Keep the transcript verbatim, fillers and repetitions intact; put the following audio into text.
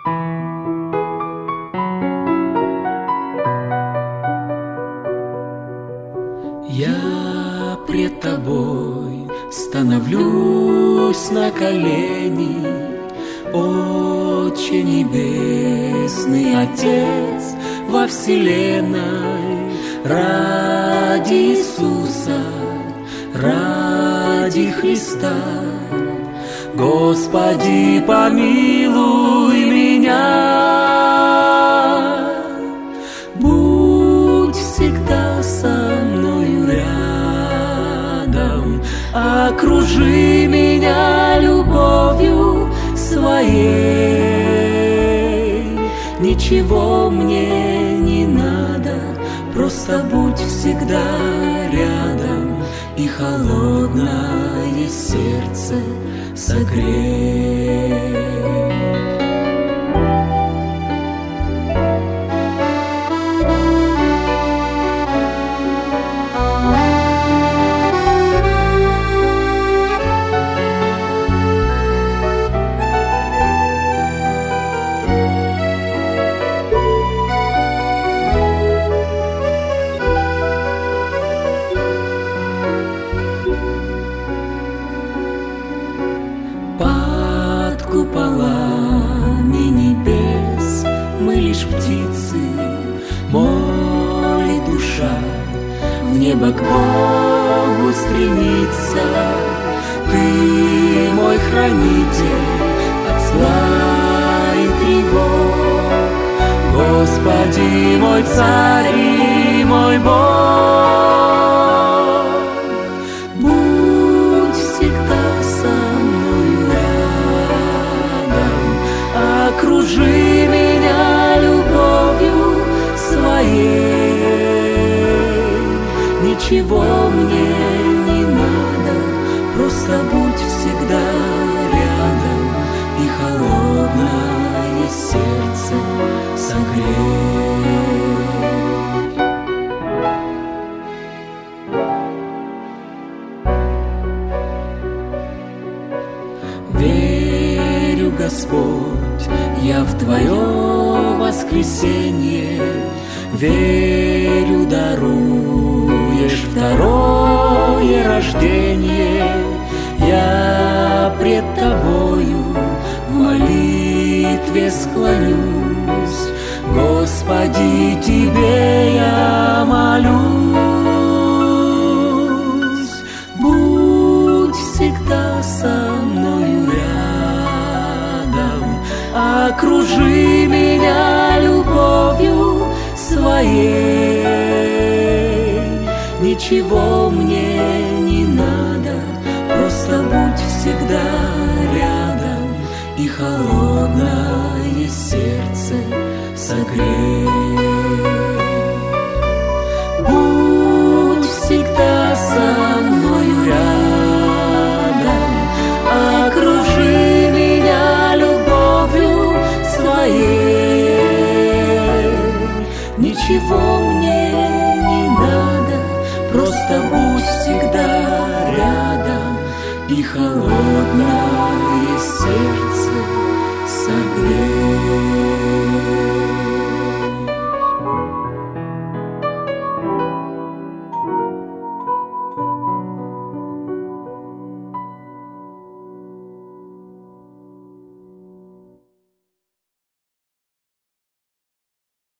Я пред тобой становлюсь на колени, Отче Небесный, Отец во вселенной, ради Иисуса, ради Христа. Господи, помилуй меня, будь всегда со мною рядом, окружи меня любовью своей. Ничего мне не надо, просто будь всегда рядом и холодное сердце согрей. Куполами небес мы лишь птицы, молит душа, в небо к Богу стремится. Ты мой хранитель от зла и тревог, Господи, мой царь и мой Бог. Будь всегда со мною рядом, окружи меня любовью своей. Ничего мне не надо, просто будь всегда рядом и холодное сердце согрей. Верю, Господь, я в Твое воскресенье, верю, даруешь второе рождение. Я пред Тобою в молитве склонюсь, Господи, Тебе я молюсь. Будь всегда со мною рядом, окружи меня любовью своей. Ничего мне не надо, просто будь всегда рядом и холодное сердце согрей. Будь всегда со мною рядом, окружи меня любовью своей. Ничего мне не надо, просто будь всегда рядом и холодное сердце